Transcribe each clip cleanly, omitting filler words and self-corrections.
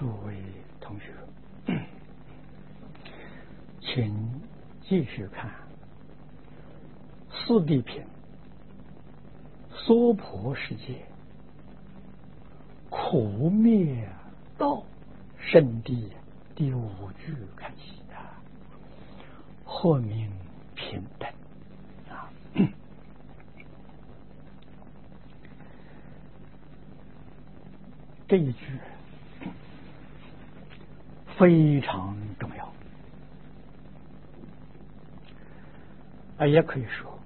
诸位同学，请继续看四谛品娑婆世界苦灭道圣谛第5句看起啊，或名平等啊。这一句非常重要，也可以说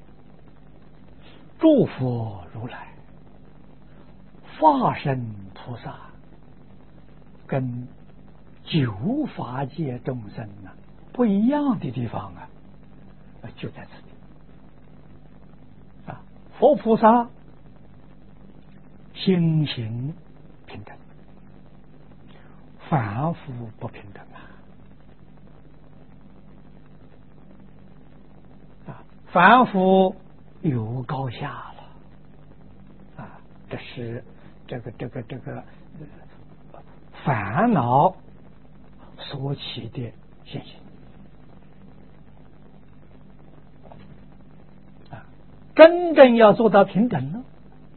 诸佛如来、法身菩萨跟九法界众生不一样的地方就在此地佛菩萨心行平等，凡夫不平等凡夫有高下了这是这个烦恼所起的现行真正要做到平等呢，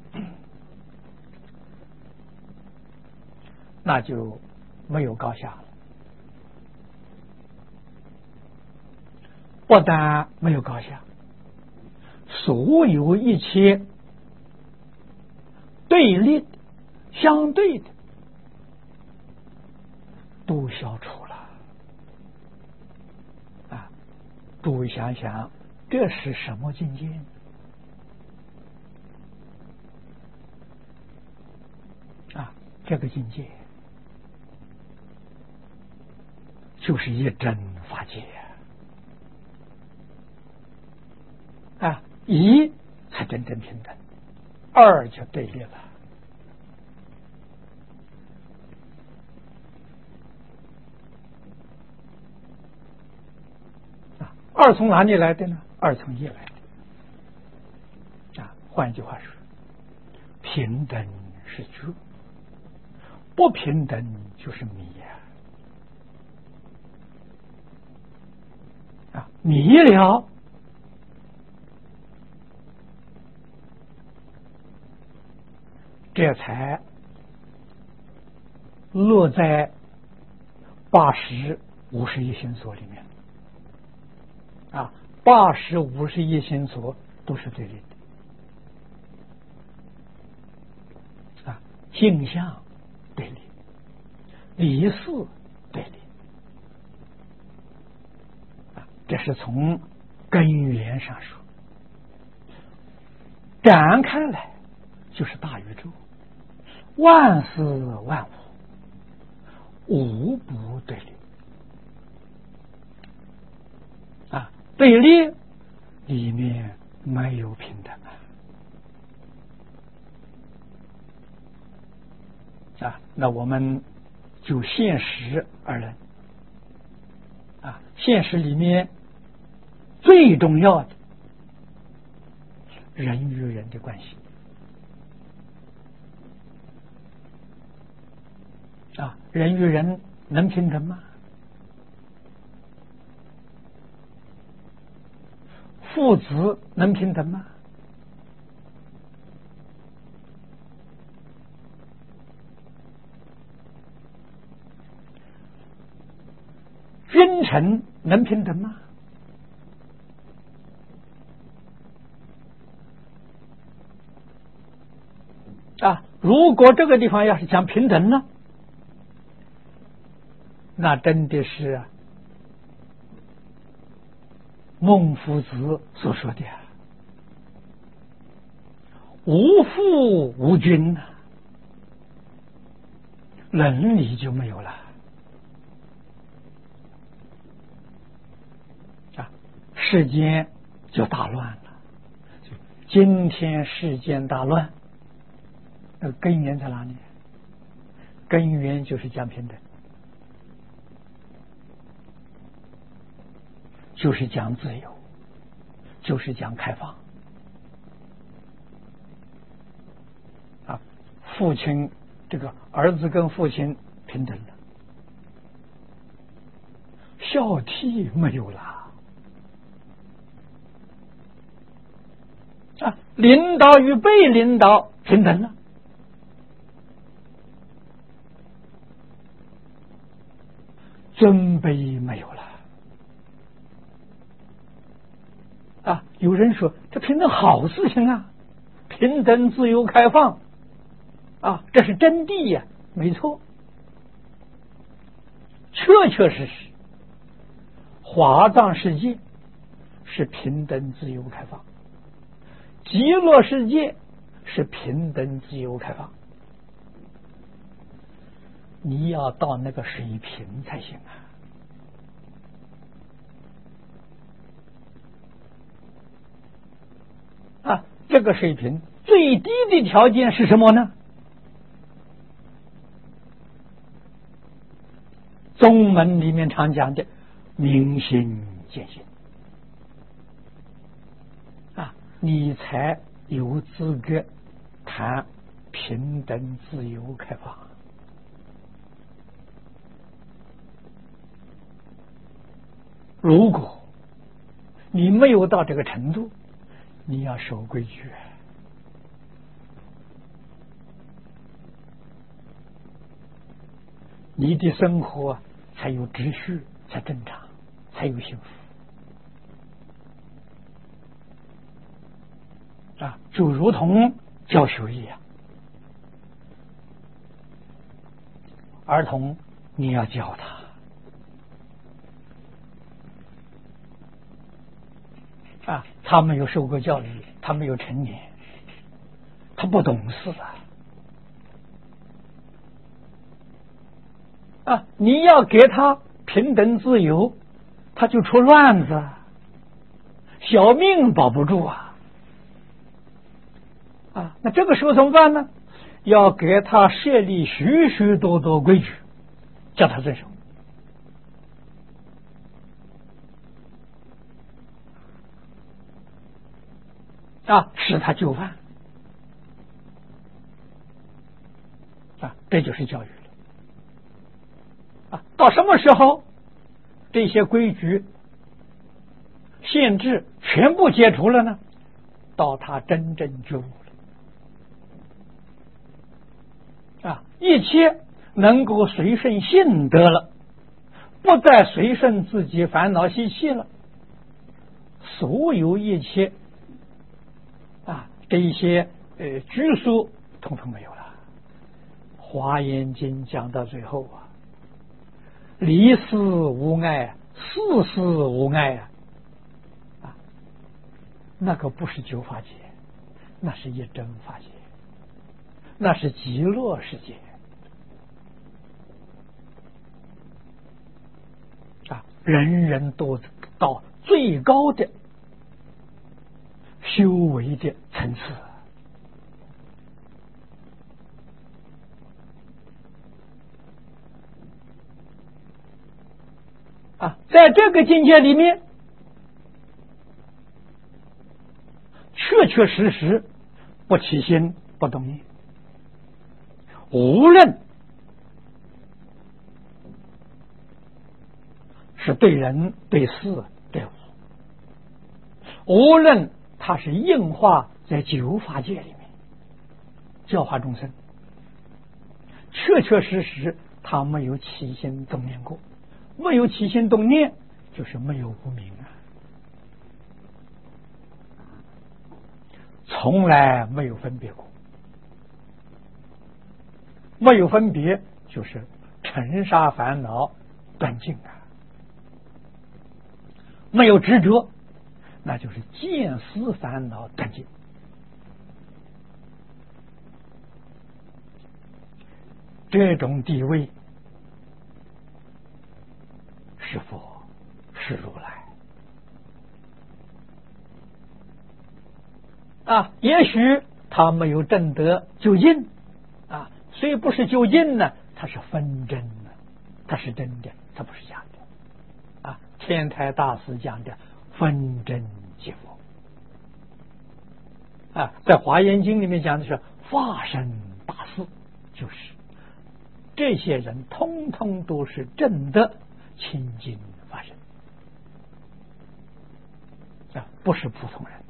那就没有高下了。不但没有高下，所有一切对立的、相对的都消除了诸位想想，这是什么境界？这个境界就是一真法界一才真正平等，二就对立了二从哪里来的呢？二从一来的换一句话说，平等是觉，不平等就是迷迷了这才落在80、51心所里面80、51心所都是对立的性相对立，理事对立这是从根源上说，展开来就是大宇宙，万事万物无不对立对立里面没有平等那我们就现实而论现实里面最重要的人与人的关系人与人能平等吗？父子能平等吗？君臣能平等吗？如果这个地方要是讲平等呢，那真的是孟夫子所说的无父无君伦理就没有了世间就大乱了。今天世间大乱，那根源在哪里？根源就是讲平等，就是讲自由，就是讲开放父亲这个儿子跟父亲平等了，孝悌没有了啊，领导与被领导平等了，尊卑没有了啊！有人说这平等好事情啊，平等、自由、开放啊，这是真谛呀，没错，确确实实，华藏世界是平等、自由、开放，极乐世界是平等、自由、开放。你要到那个水平才行啊！这个水平最低的条件是什么呢？宗门里面常讲的明心见性啊，你才有资格谈平等、自由、开放。如果你没有到这个程度，你要守规矩，你的生活才有秩序，才正常，才有幸福啊！就如同教学一样，儿童你要教他啊，他没有受过教育，他没有成年，他不懂事啊！你要给他平等自由，他就出乱子，小命保不住啊！那这个时候怎么办呢？要给他设立许许多多规矩，叫他遵守啊，使他就范啊，这就是教育了啊。到什么时候这些规矩限制全部解除了呢？到他真正觉悟了啊，一切能够随顺性德了，不再随顺自己烦恼习气了，所有一切啊，这一些拘束统统没有了。华严经讲到最后啊，离事无碍，事事无碍啊，那个不是九法界，那是一真法界，那是极乐世界啊，人人都到最高的修为的层次啊，在这个境界里面，确确实实不起心不动念，无论是对人对事对物，无论它是应化在九法界里面教化众生，确确实实他没有起心动念过，没有起心动念就是没有无明从来没有分别过，没有分别就是尘沙烦恼断尽没有执着，那就是见思烦恼断尽。这种地位是佛是如来也许他没有证得究竟虽不是究竟呢，他是分真的，他是真的，他不是假的天台大师讲的分真即佛在华严经里面讲的是化身大事，就是这些人通通都是正的清净法身不是普通人。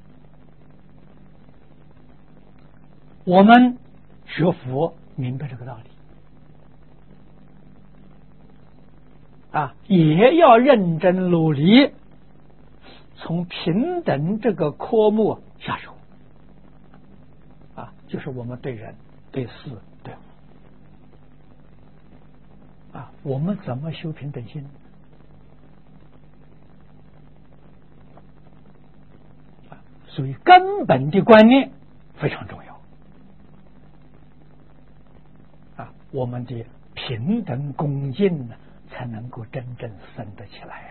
我们学佛明白这个道理也要认真努力，从平等这个科目下手就是我们对人、对事、对物我们怎么修平等心所以根本的观念非常重要我们的平等恭敬呢，才能够真正生得起来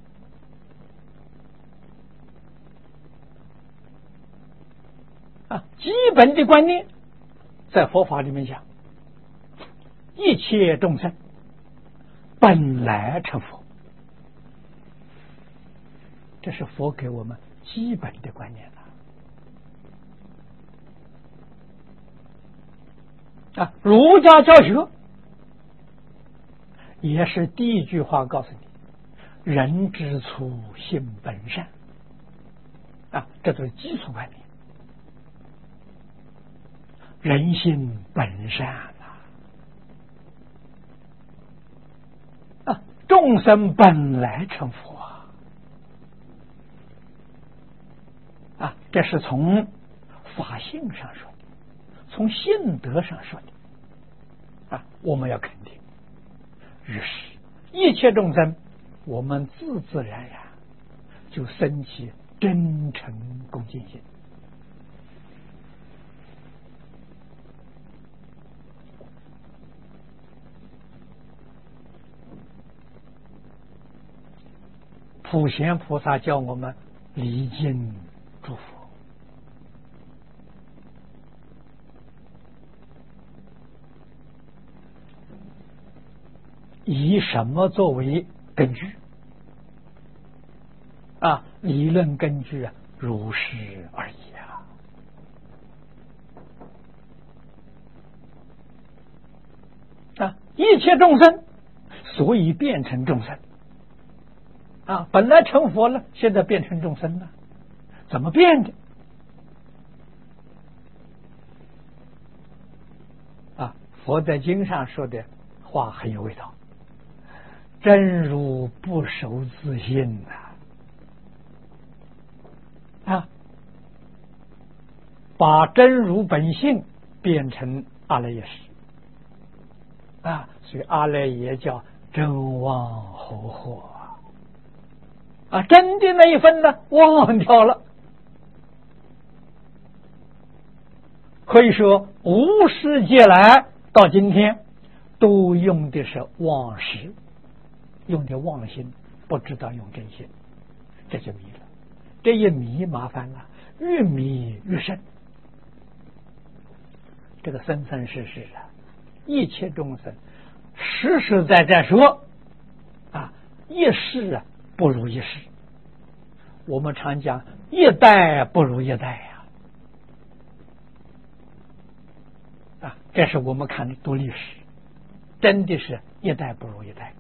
基本的观念在佛法里面讲，一切众生本来成佛，这是佛给我们基本的观念儒家教学也是第一句话告诉你，人之初性本善这都是基础观念。人性本善众生本来成佛这是从法性上说的，从性德上说的我们要肯定。于是一切众生，我们自自然然就升起真诚恭敬心普贤菩萨教我们礼敬诸佛以什么作为根据理论根据如是而已一切众生所以变成众生本来成佛了，现在变成众生了，怎么变的佛在经上说的话很有味道，真如不守自性把真如本性变成阿赖耶识所以阿赖耶叫真忘后惑真的那一分呢忘掉了。可以说无始劫来到今天都用的是妄识，用的妄心，不知道用真心，这就迷了。这一迷麻烦了，越迷越深。这个生生世世一切众生实实在在说一世不如一世。我们常讲一代不如一代这是我们看读历史，真的是一代不如一代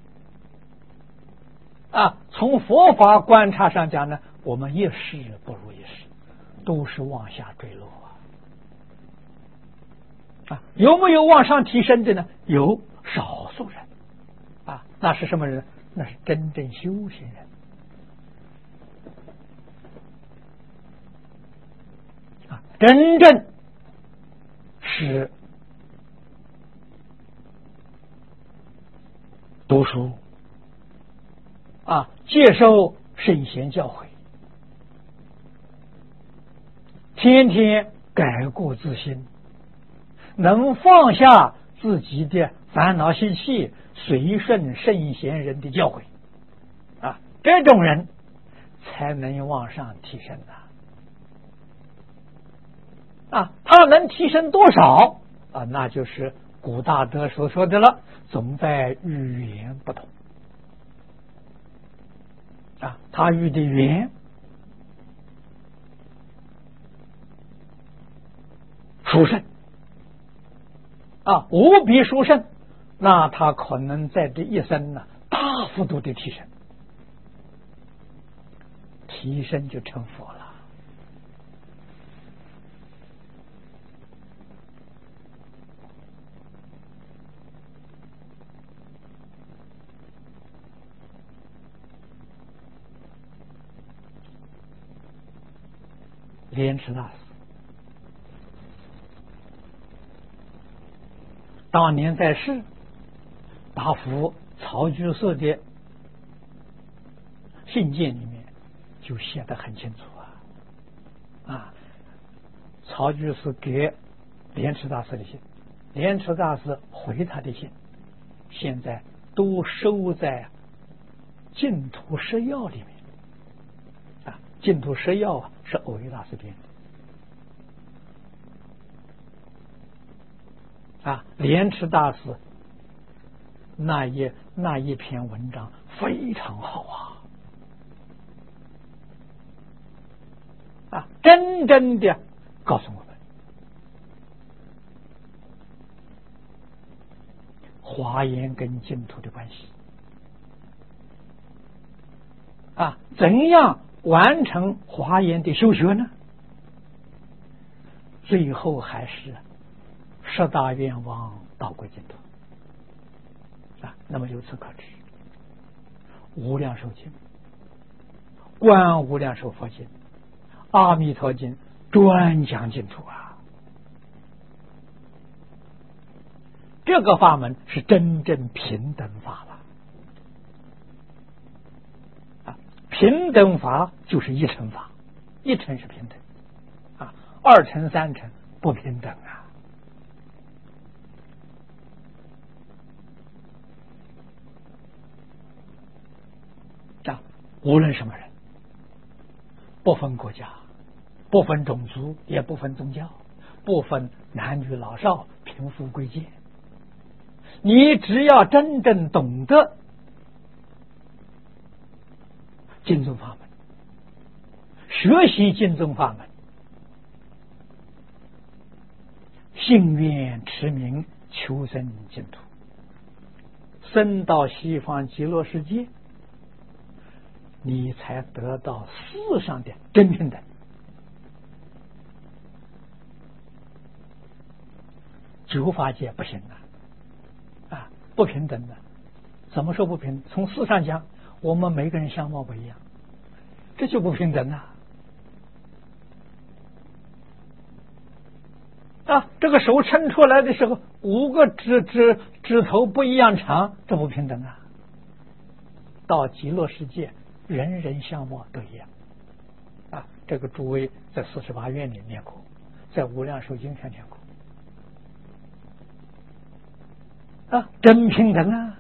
从佛法观察上讲呢，我们一世不如一世，都是往下坠落有没有往上提升的呢？有，少数人那是什么人？那是真正修行人真正是读书接受圣贤教诲，天天改过自新，能放下自己的烦恼习气，随顺圣贤人的教诲这种人才能往上提升他能提升多少那就是古大德所说的了，总在语言不同他遇的缘殊胜无比殊胜， 那他可能在这一生呢，大幅度的提升，提升就成佛了。莲池大师当年在世，答复曹居士的信件里面就写得很清楚曹居士给莲池大师的信，莲池大师回他的信，现在都收在净土十要里面净土十要是藕益大师编的莲池大师那一篇文章非常好真正的告诉我们华严跟净土的关系怎样完成华严的修学呢？最后还是十大愿望到归净土那么由此可知，无量寿经、观无量寿佛经、阿弥陀经专讲净土这个法门是真正平等法了平等法就是一乘法，一乘是平等二乘三乘不平等无论什么人，不分国家，不分种族，也不分宗教，不分男女老少，贫富贵贱，你只要真正懂得净宗法门，学习净宗法门，信愿持名求生净土，生到西方极乐世界，你才得到世上的真平等。九法界不行不平等的。怎么说不平等？从世上讲，我们每个人相貌不一样，这就不平等这个手伸出来的时候，5个指头不一样长，这不平等到极乐世界，人人相貌都一样这个诸位在48愿里念过，在无量寿经上念过真平等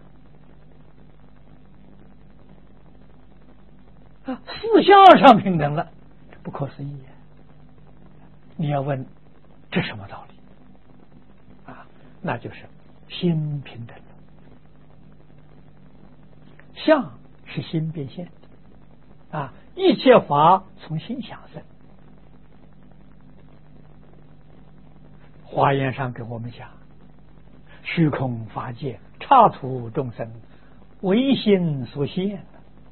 思想上平等了，这不可思议你要问这什么道理那就是心平等了。相是心变现一切法从心想生。华严上跟我们讲，虚空法界刹土众生唯心所现，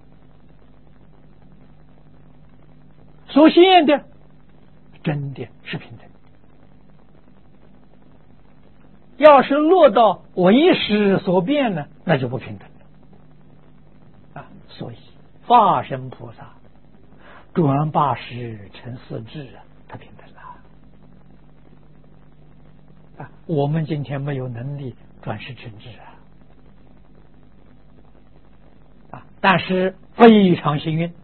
所现的真的是平等。要是落到为识所变呢，那就不平等了所以法身菩萨转80成4智他平等了我们今天没有能力转世成智但是非常幸运，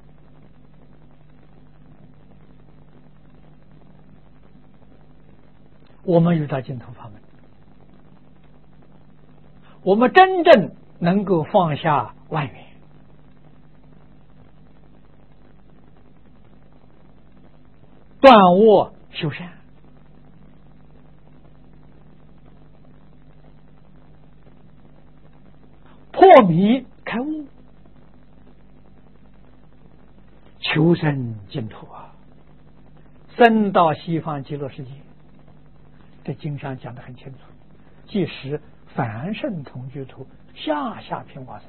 我们遇到净土法门，我们真正能够放下万缘，断恶修善，破迷开悟，求生净土生到西方极乐世界。这经上讲得很清楚，即使凡圣同居土下下品往生。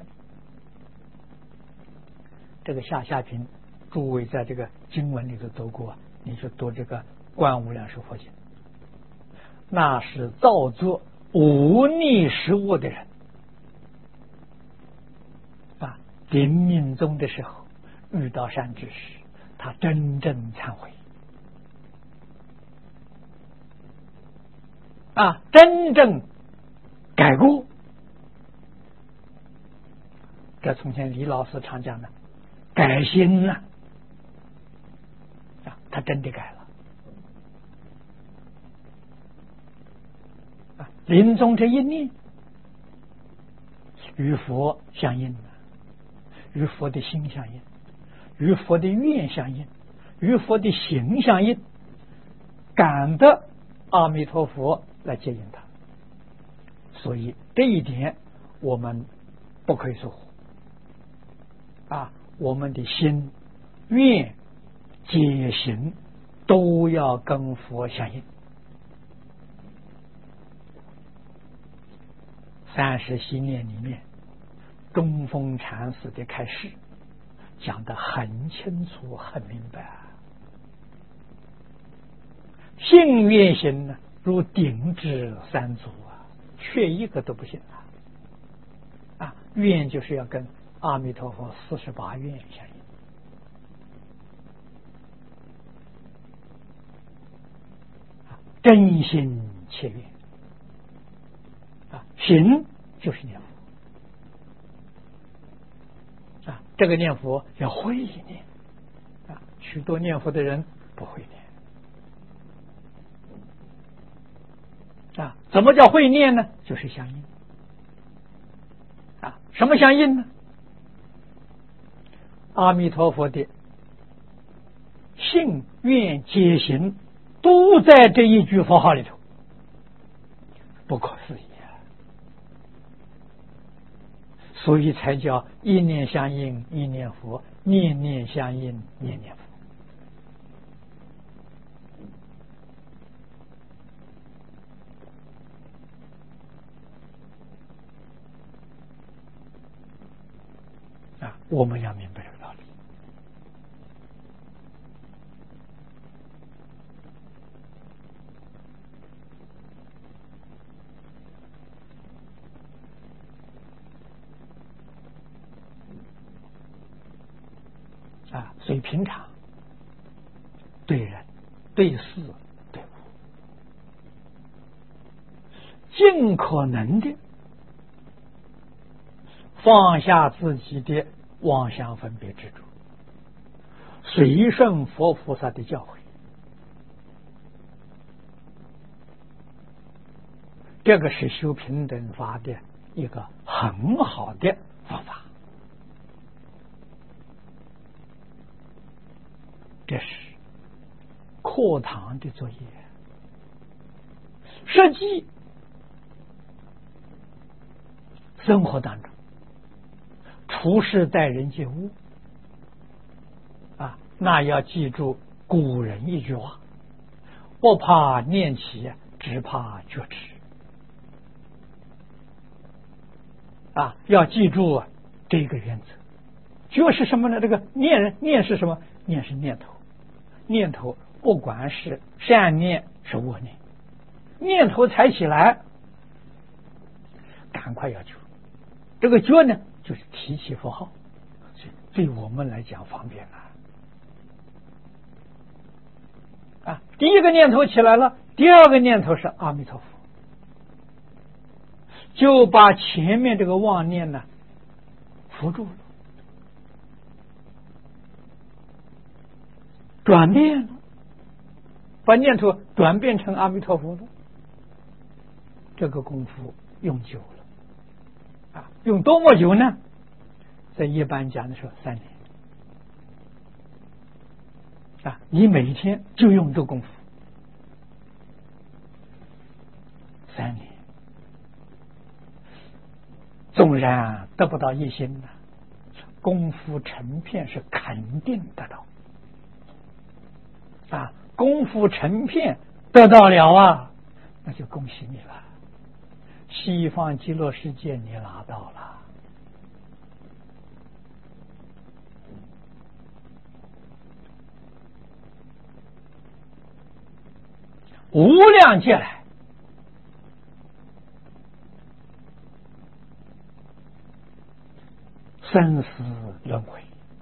这个下下品，诸位在这个经文里头读过，你去读这个《观无量寿佛经》，那是造作无逆食物的人啊，临命终的时候遇到善知识，他真正忏悔啊，真正改过。这从前李老师常讲的改心啊，他真的改了啊！临终这一念与佛相应，与佛的心相应，与佛的愿相应，与佛的行相应，感得阿弥陀佛来接引他。所以这一点我们不可以疏忽啊！我们的心、愿、解行都要跟佛相应。30系念里面，中峰禅师的开示讲得很清楚、很明白啊。信愿行呢，如顶至三足啊，缺一个都不行啊！愿就是要跟阿弥陀佛48愿相应真心切愿啊，行就是念佛啊，这个念佛要会念啊，许多念佛的人不会念啊。怎么叫会念呢？就是相应啊。什么相应呢？阿弥陀佛的信愿解行都在这一句佛号里头，不可思议啊！所以才叫一念相应一念佛，念念相应念念佛啊！我们要明白这个道理啊！所以平常对人、对事、对物，尽可能的放下自己的妄想分别执着，随顺佛菩萨的教诲，这个是修平等法的一个很好的方法。这是课堂的作业，实际生活当中处事待人接物啊，那要记住古人一句话：不怕念起，只怕觉迟啊！要记住这个原则。觉是什么呢？这个念是什么？念是念头，念头不管是善念是恶念，念头才起来，赶快要觉。这个觉呢，就是提起佛号，所以对我们来讲方便啊！第一个念头起来了，第二个念头是阿弥陀佛，就把前面这个妄念呢扶住了，转变了，把念头转变成阿弥陀佛了。这个功夫用久了啊，用多么久呢？在一般讲的时候3年啊，你每天就用这功夫3年，纵然得不到一心呢，功夫成片是肯定得到啊，功夫成片得到了啊，那就恭喜你了。 西方极乐世界你拿到了。无量劫来，生死轮回，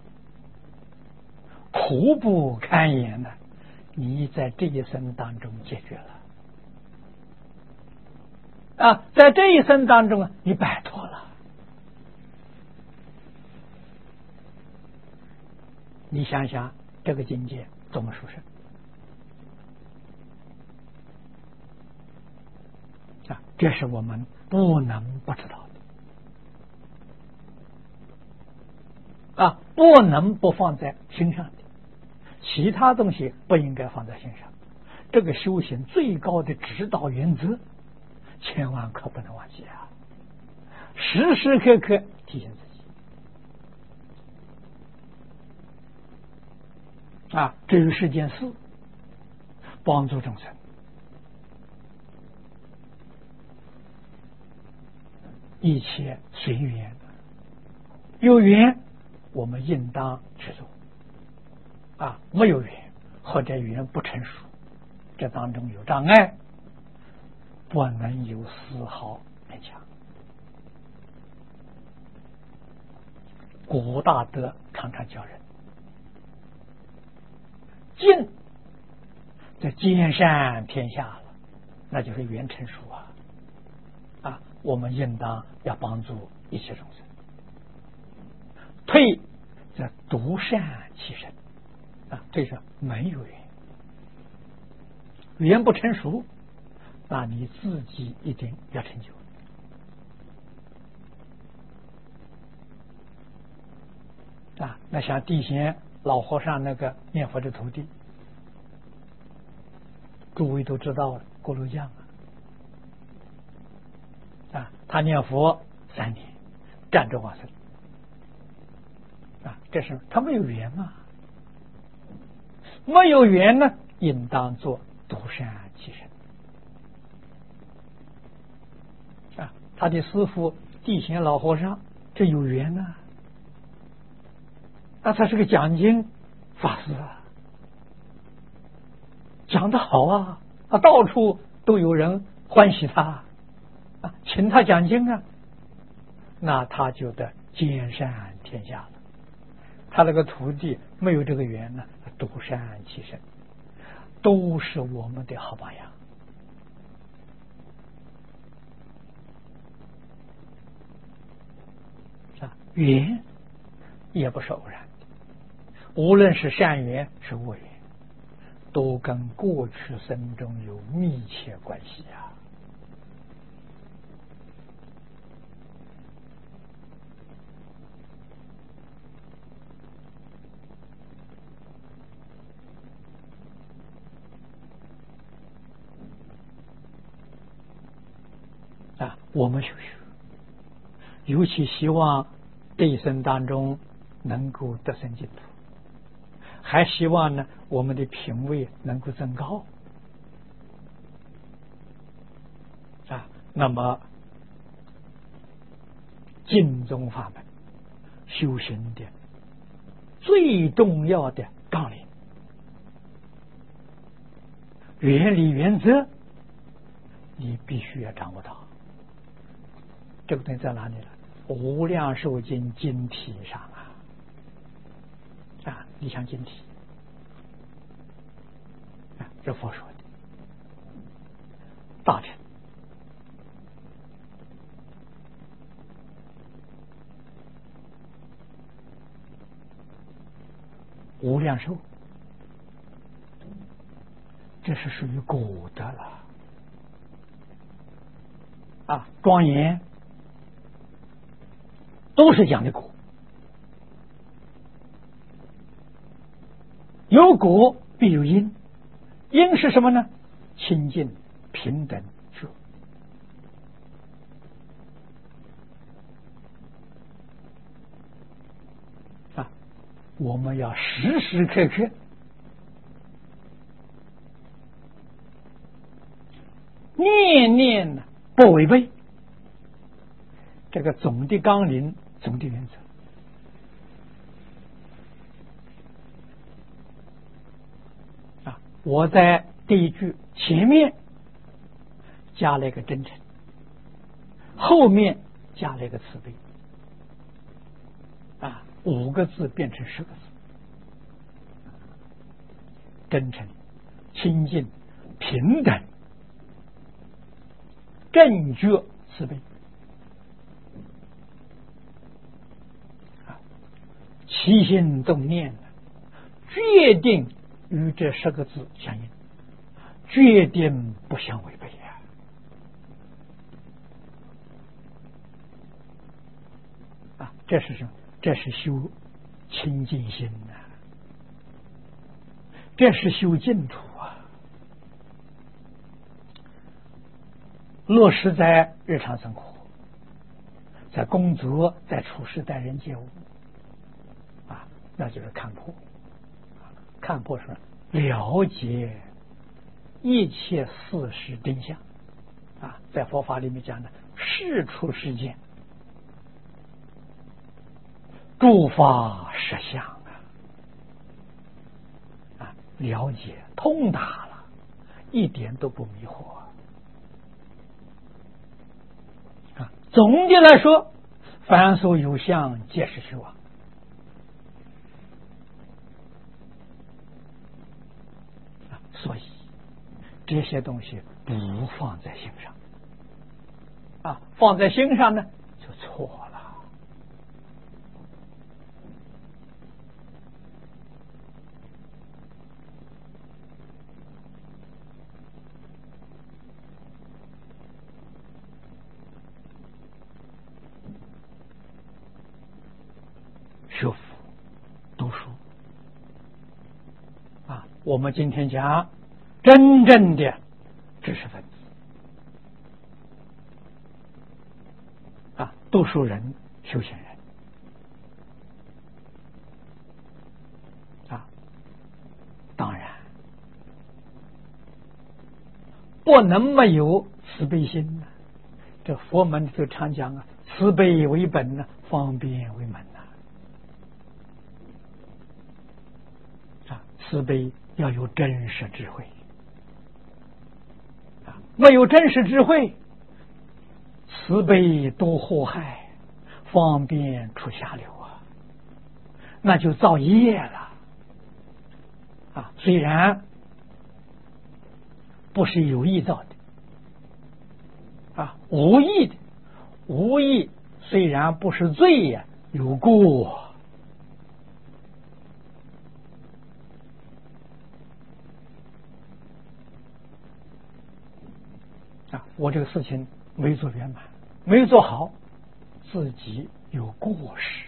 苦不堪言的，你在这一生当中解决了啊，在这一生当中你摆脱了。你想想这个境界多么殊胜啊！这是我们不能不知道的啊，不能不放在心上的。其他东西不应该放在心上。这个修行最高的指导原则，千万可不能忘记啊！时时刻刻提醒自己啊，至于世间事，帮助众生，一切随缘，有缘我们应当去做啊，没有缘或者缘不成熟，这当中有障碍，不能有丝毫勉强。古大德常常教人，尽这兼善天下了，那就是缘成熟啊！我们应当要帮助一切众生，退则独善其身啊！这是没有缘，缘不成熟，那你自己一定要成就啊！那像地贤老和尚那个念佛的徒弟，诸位都知道了，锅炉匠啊，他念佛3年，站着往生啊，这是他没有缘嘛，没有缘呢，应当做独善其身啊。他的师父地贤老和尚这有缘啊，那他是个讲经法师啊，讲得好啊，到处都有人欢喜他啊，请他讲经啊，那他就得兼善天下了。他那个徒弟没有这个缘呢，独善其身，都是我们的好榜样啊。缘也不是偶然的，无论是善缘是恶缘，都跟过去生中有密切关系啊！我们修学，尤其希望这一生当中能够得生净土，还希望呢我们的品位能够增高啊。那么净宗法门修行的最重要的纲领、原理、原则，你必须要掌握到。这个东西在哪里了？无量寿经经体上啊，理想经体啊，这佛说的大乘无量寿，这是属于古的了啊，庄严都是讲的果，有果必有因，因是什么呢？清净平等觉啊！我们要时时刻刻念念不违背， 这个总的纲领、总的原则。我在第一句前面加了一个真诚，后面加了一个慈悲，5个字变成10个字：真诚、清净、平等、正觉、慈悲。起心动念，决定与这10个字相应，决定不相违背这是什么？这是修清净心这是修净土落实在日常生活，在工作，在处事待人接物那就是看破。看破是了解一切事实真相在佛法里面讲的事出世间，诸法实相了解通达了，一点都不迷惑总的来说，凡所有相，皆是虚妄。所以这些东西不放在心上放在心上呢就错了。学佛读书我们今天讲真正的知识分子读书人、修行人当然不能没有慈悲心这佛门就常讲慈悲为本方便为门慈悲要有真实智慧没有真实智慧，慈悲多祸害，方便出下流那就造业了虽然不是有意造的无意的，无意虽然不是罪有过我这个事情没做圆满，没做好，自己有过失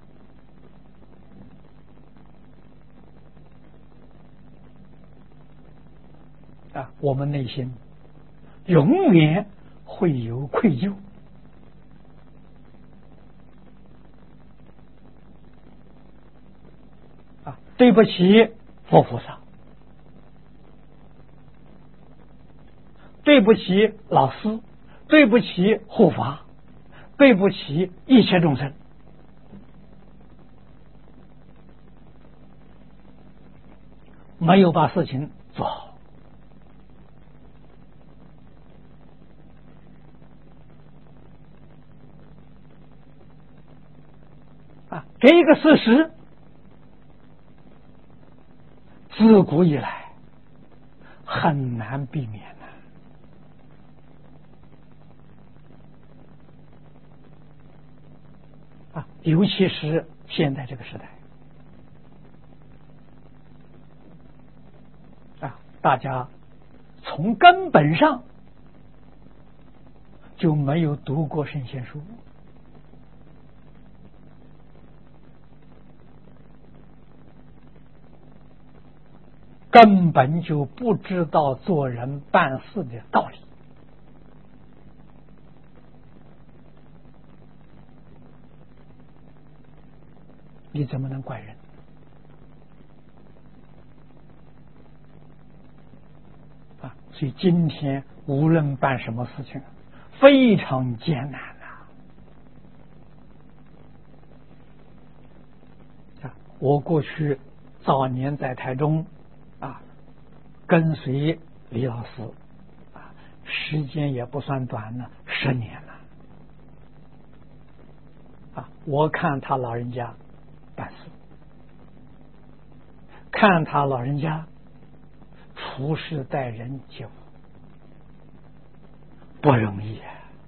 我们内心永远会有愧疚对不起佛菩萨，对不起老师，对不起护法，对不起一切众生没有把事情做好这个事实自古以来很难避免尤其是现在这个时代大家从根本上就没有读过圣贤书根本就不知道做人办事的道理你怎么能怪人所以今天无论办什么事情非常艰难我过去早年在台中跟随李老师时间也不算短了，10年了我看他老人家办事，看他老人家处事待人接物不容易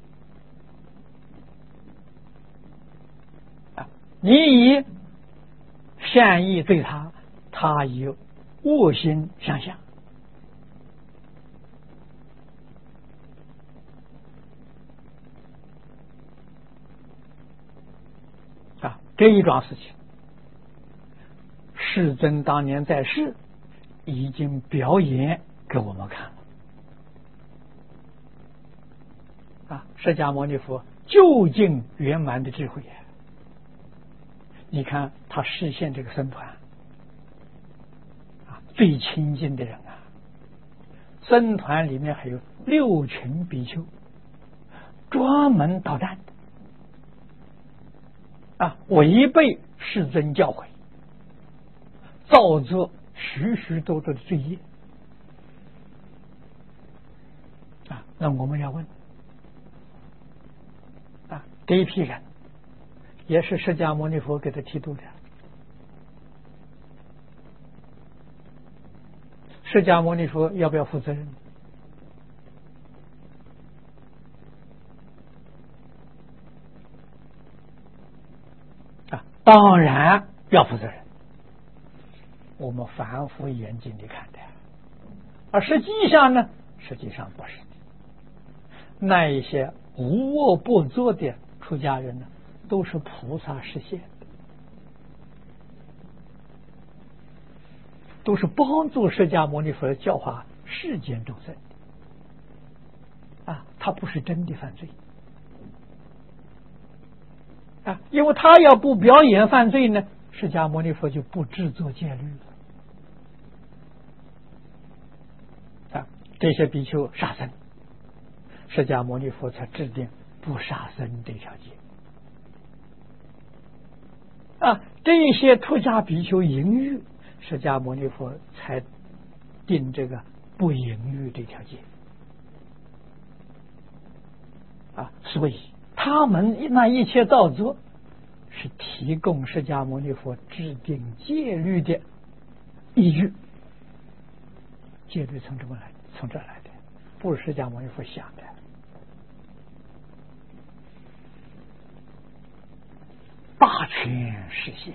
你以善意对他，他以恶心相向这一桩事情，世尊当年在世已经表演给我们看了释迦牟尼佛究竟圆满的智慧你看他示现这个僧团最亲近的人僧团里面还有6群比丘，专门捣蛋违背世尊教诲，造作许许多多的罪业那我们要问这一批人也是释迦牟尼佛给他剃度的，释迦牟尼佛要不要负责任？当然要负责任，我们反复严谨地看待而实际上呢，实际上不是的。那一些无恶不作的出家人呢，都是菩萨示现的，都是帮助释迦牟尼佛教化世间众生的他不是真的犯罪因为他要不表演犯罪呢，释迦牟尼佛就不制作戒律了这些比丘杀生，释迦牟尼佛才制定不杀生这条戒这些出家比丘淫欲，释迦牟尼佛才定这个不淫欲这条戒所以他们那一切造作是提供释迦牟尼佛制定戒律的依据，戒律从这来的，不是释迦牟尼佛想的大权实现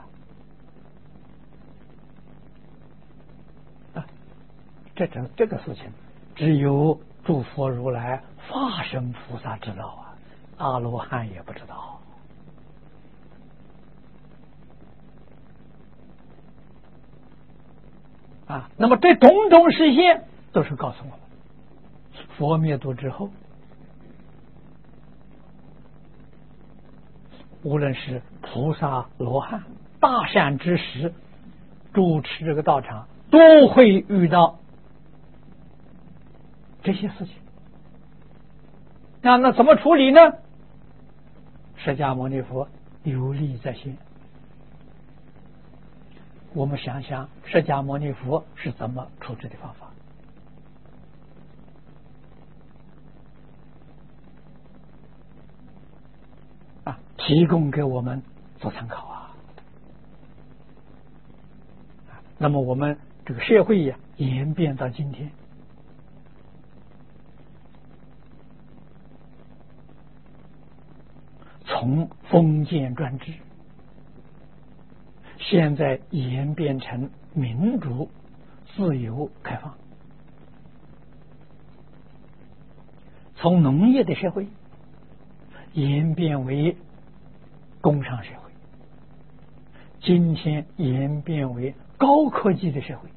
这个事情只有诸佛如来化身菩萨知道阿罗汉也不知道那么这种种实现都是告诉我们，佛灭度之后，无论是菩萨罗汉大善之时主持这个道场，都会遇到这些事情那怎么处理呢？释迦牟尼佛有力在先，我们想想释迦牟尼佛是怎么处置的方法提供给我们做参考那么我们这个社会演变到今天，从封建专制现在演变成民主自由开放，从农业的社会演变为工商社会，今天演变为高科技的社会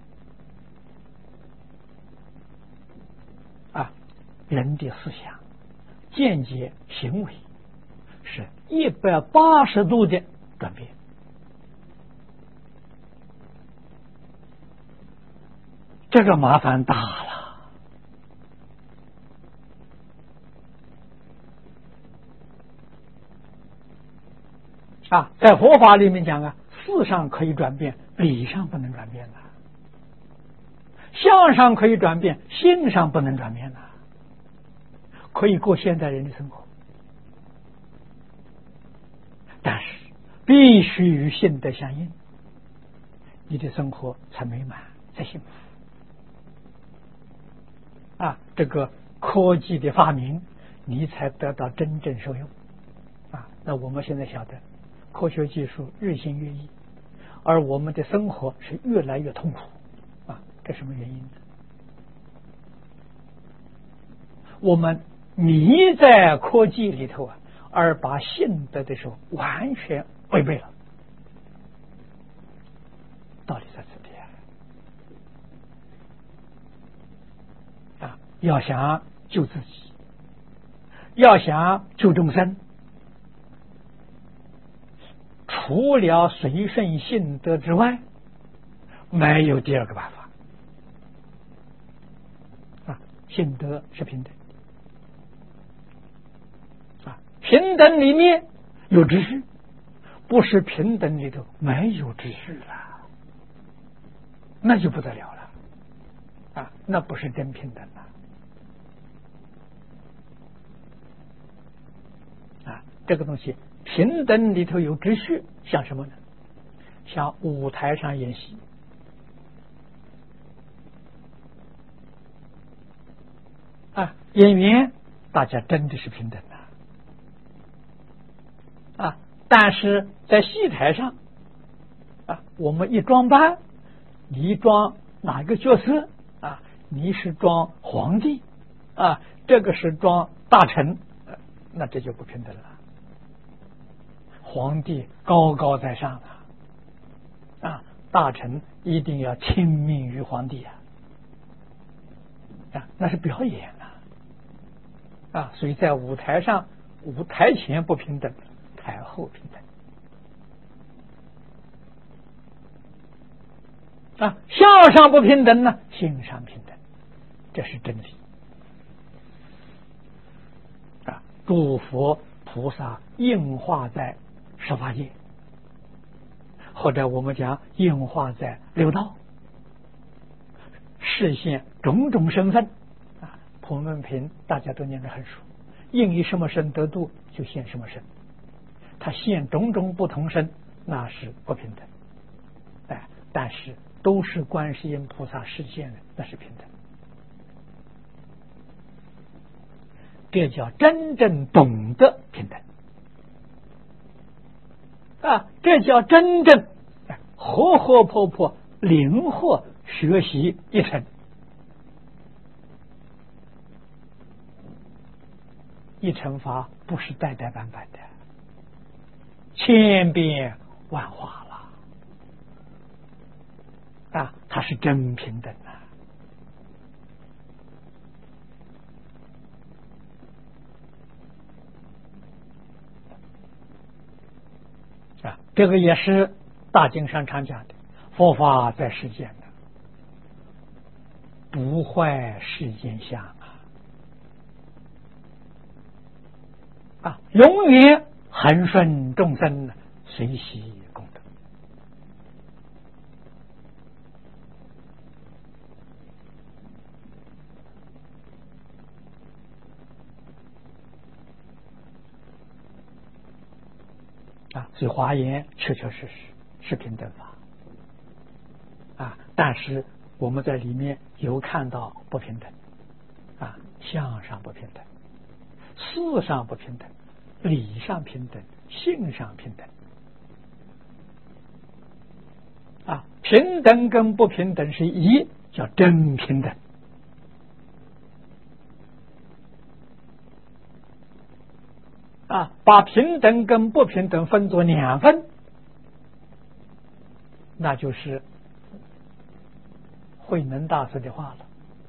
人的思想见解行为是180度的转变这个麻烦大了在佛法里面讲事上可以转变，理上不能转变了；相上可以转变，性上不能转变了。可以过现代人的生活，但是必须与性德相应，你的生活才美满，才幸福。这个科技的发明，你才得到真正受用。那我们现在晓得，科学技术日新月异，而我们的生活是越来越痛苦。这什么原因呢？我们迷在科技里头而把性德的时候完全违背了。道理在这里要想救自己，要想救众生，除了随顺性德之外，没有第二个办法。性德是平等的，平等里面有秩序，不是平等里头没有秩序了，那就不得了了，那不是真平等了。这个东西平等里头有秩序，像什么呢？像舞台上演戏，演员大家真的是平等的但是在戏台上我们一装扮，你装哪个角色你是装皇帝这个是装大臣那这就不平等了。皇帝高高在上大臣一定要听命于皇帝那是表演所以在舞台上，舞台前不平等，台后平等相上不平等呢，性上平等，这是真理诸佛菩萨应化在十法界，或者我们讲应化在六道，实现种种身份普门品大家都念得很熟，应以什么身得度就现什么身，他现种种不同身，那是不平等但是都是观世音菩萨实现的，那是平等。这叫真正懂得平等这叫真正活活泼泼灵活学习一成。一乘法不是代代板板的，千变万化了它是真平等这个也是大经上常讲的，佛法在世间不坏世间相永远恒顺众生，随喜功德所以华严确确实实是平等法但是我们在里面有看到不平等相上不平等，事上不平等，理上平等，性上平等平等跟不平等是一，叫真平等把平等跟不平等分作两分，那就是慧能大师的话了。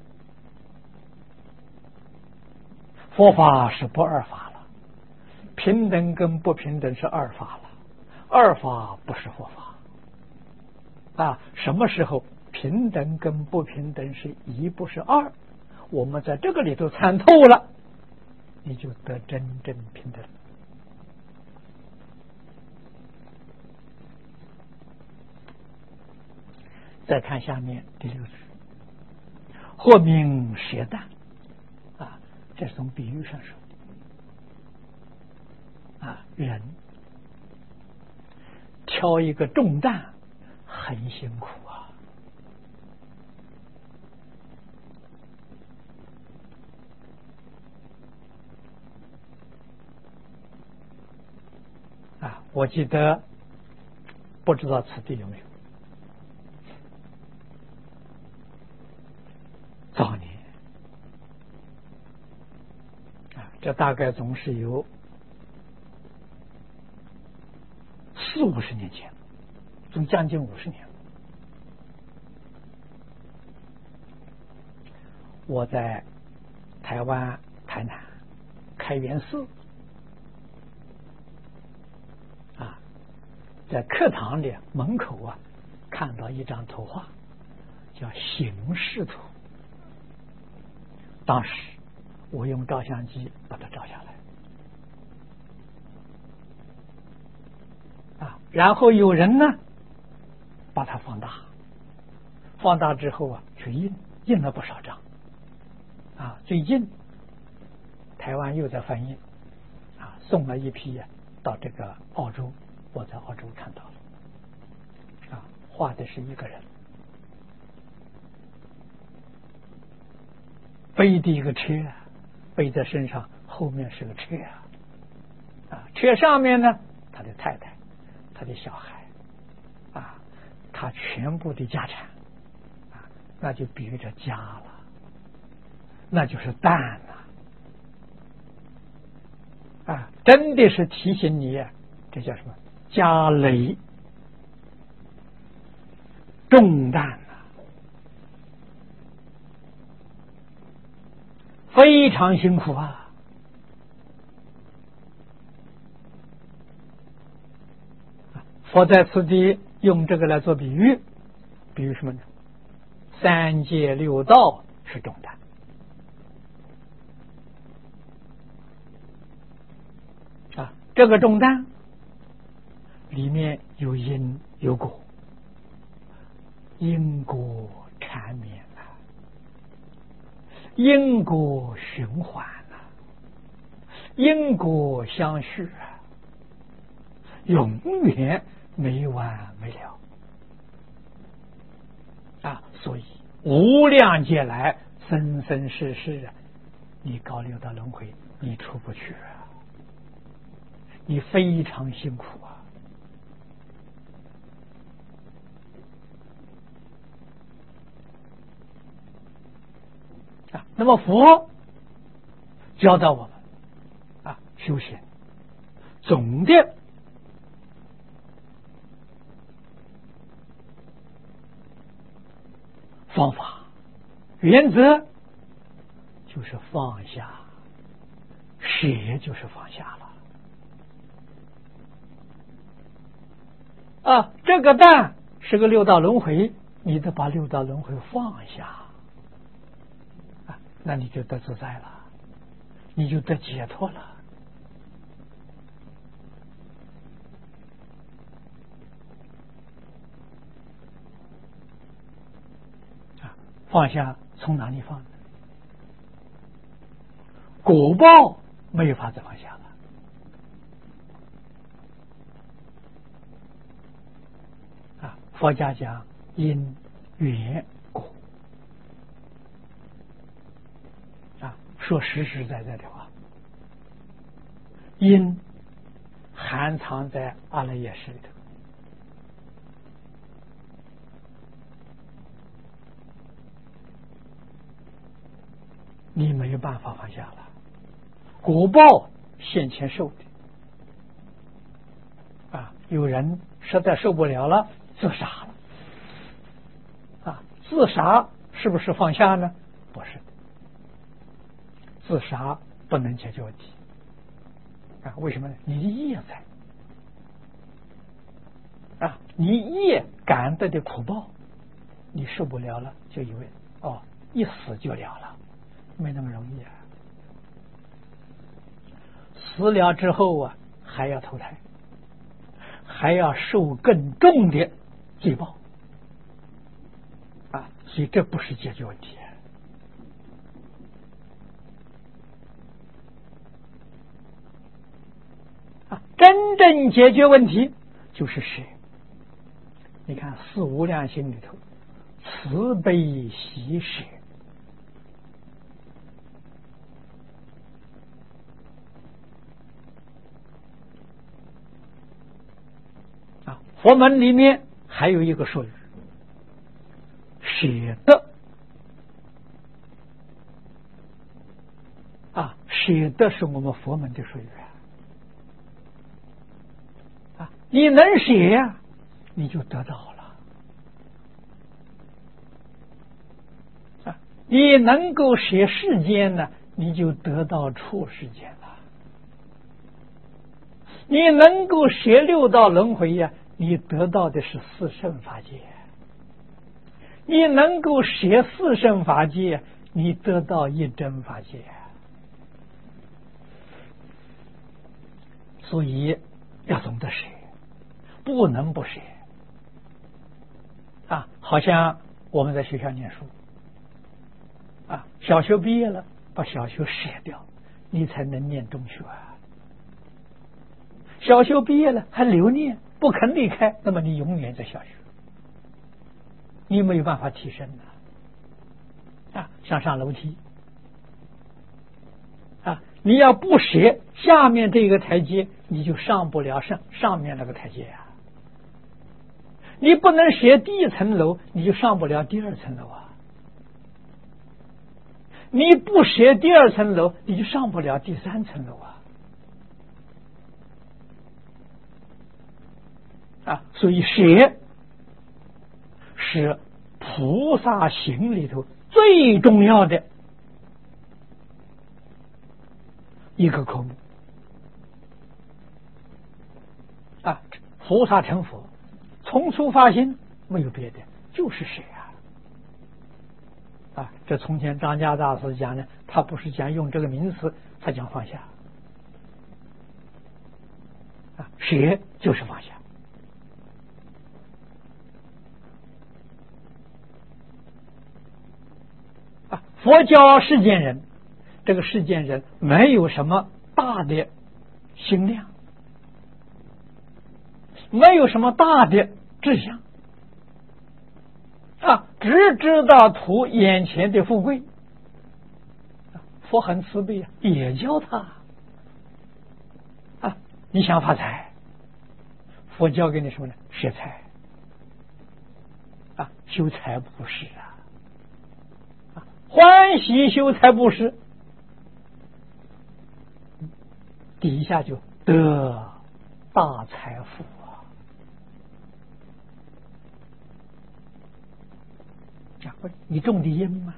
佛法是不二法了，平等跟不平等是二法了，二法不是佛法什么时候平等跟不平等是一不是二，我们在这个里头参透了，你就得真正平等再看下面第6句，或名蛇担啊，这是从比喻上说啊，人挑一个重担很辛苦啊，我记得不知道此地有没有早年啊，这大概总是有40-50年前，总将近50年。我在台湾台南开元寺啊，在课堂里门口啊，看到一张图画，叫形势图。当时我用照相机把它照下来啊，然后有人呢把它放大，放大之后啊去印了不少张啊。最近台湾又在翻印啊，送了一批到这个澳洲，我在澳洲看到了啊，画的是一个人背的一个车，背在身上，后面是个车啊，车上面呢他的太太，他的小孩啊，他全部的家产啊，那就比喻着家了，那就是担啊，真的是提醒你，这叫什么？家累重担非常辛苦啊！佛在此地用这个来做比喻，比喻什么呢？3界6道是重担啊，这个重担里面有因有果，因果缠绵因果循环因果相续永远没完没了啊！所以无量劫来生生世世你搞6道轮回你出不去你非常辛苦那么佛教导我们修行总的方法原则就是放下，舍就是放下了这个担是个6道轮回，你得把6道轮回放下那你就得自在了，你就得解脱了放下从哪里放呢？果报没有法子放下了佛家讲因缘果说实实在在的话，因含藏在阿赖耶识里头，你没有办法放下了，果报现前受的有人实在受不了了自杀了自杀是不是放下呢？不是，自杀不能解决问题为什么呢？你的业在你业感得的苦报你受不了了，就以为一死就了了，没那么容易死了之后还要投胎，还要受更重的罪报所以这不是解决问题啊！真正解决问题就是舍。你看四无量心里头，慈悲喜舍啊。佛门里面还有一个术语，舍得啊，舍得是我们佛门的术语啊。你能舍呀，你就得到了啊。你能够舍世间呢，你就得到处世间了。你能够舍六道轮回呀，你得到的是四圣法界。你能够舍四圣法界，你得到一真法界。所以要懂得舍，不能不舍啊！好像我们在学校念书啊，小学毕业了，把小学舍掉，你才能念中学啊。小学毕业了还留念，不肯离开，那么你永远在小学，你没有办法提升啊！像上楼梯啊，你要不舍下面这个台阶，你就上不了上面那个台阶啊。你不能舍第一层楼，你就上不了第二层楼啊。你不舍第二层楼，你就上不了第三层楼啊。所以舍是菩萨行里头最重要的一个科目啊！菩萨成佛，从初发心，没有别的，就是舍啊！这从前张家大师讲呢，他不是讲用这个名词，他讲放下啊，舍就是放下。佛教世间人，这个世间人没有什么大的心量，没有什么大的志向啊，只知道图眼前的富贵。佛很慈悲啊，也教他啊，你想发财，佛教给你什么呢？舍财啊，修财布施啊。欢喜修财布施，底下就得大财富啊！讲过，你种的因嘛，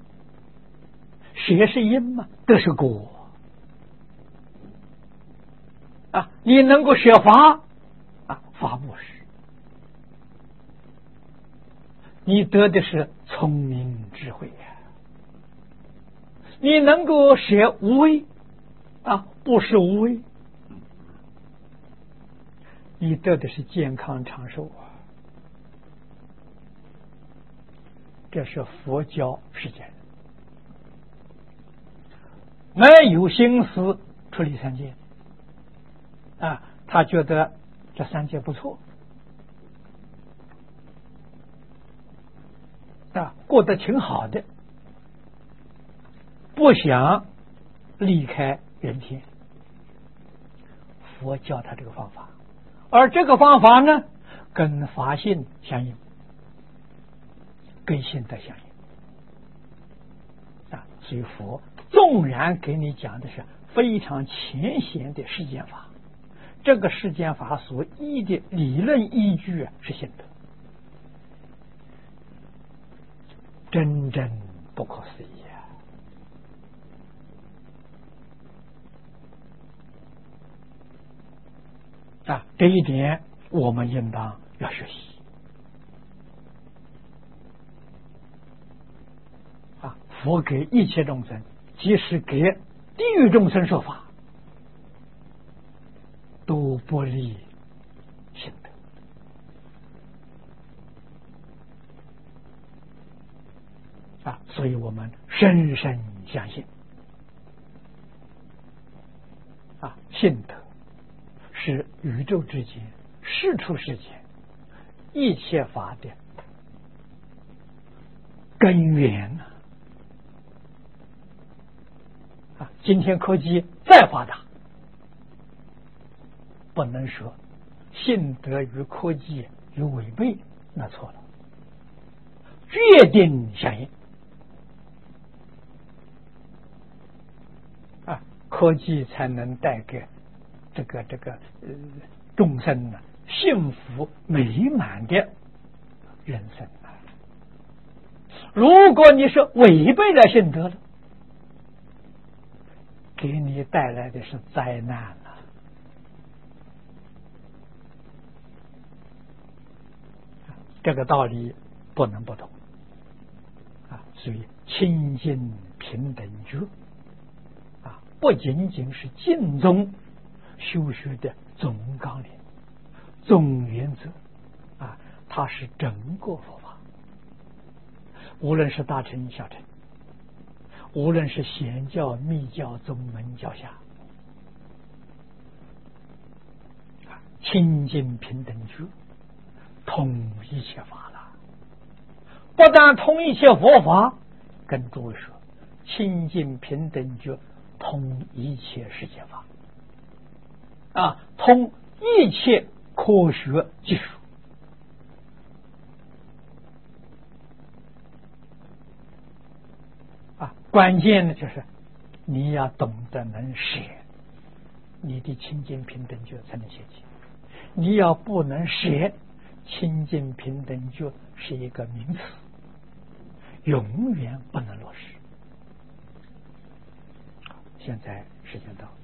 舍是因嘛，得是果啊！你能够舍法啊，法布施，你得的是聪明智慧呀。你能够舍无为啊，不是无为，你得的是健康长寿啊！这是佛教世界人没有心思处理三界啊，他觉得这三界不错啊，过得挺好的。不想离开人间，佛教他这个方法，而这个方法呢，跟法性相应，跟性德相应啊。所以佛纵然给你讲的是非常浅显的世间法，这个世间法所依的理论依据是性德，真正不可思议。这一点我们应当要学习佛给一切众生，即使给地狱众生说法，都不离性德所以我们深深相信信德是宇宙之间、世出世间一切法的根源今天科技再发达，不能说信德与科技有违背，那错了，决定相应科技才能带给这个众生幸福美满的人生如果你是违背了信德了，给你带来的是灾难这个道理不能不懂所以清净平等觉不仅仅是净宗修学的总纲领、总原则它是整个佛法，无论是大乘小乘，无论是显教、密教、宗门、教下，清净平等觉通一切法了。不但通一切佛法，跟诸位说，清净平等觉通一切世界法通一切科学技术关键呢就是你要懂得能舍，你的清净平等觉才能现起。你要不能舍，清净平等觉是一个名词，永远不能落实。现在时间到。